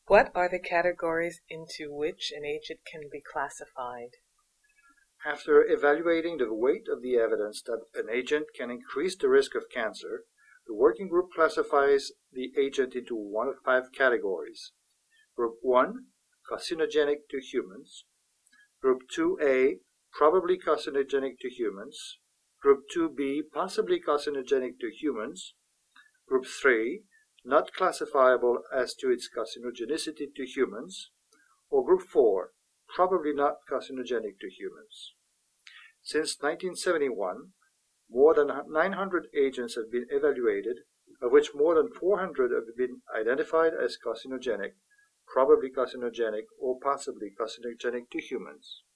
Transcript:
What are the categories into which an agent can be classified? After evaluating the weight of the evidence that an agent can increase the risk of cancer, the working group classifies the agent into one of 5 categories. Group 1, carcinogenic to humans. Group 2A, probably carcinogenic to humans. Group 2B, possibly carcinogenic to humans. Group 3, not classifiable as to its carcinogenicity to humans. Or Group 4, probably not carcinogenic to humans. Since 1971, more than 900 agents have been evaluated, of which more than 400 have been identified as carcinogenic, probably carcinogenic, or possibly carcinogenic to humans.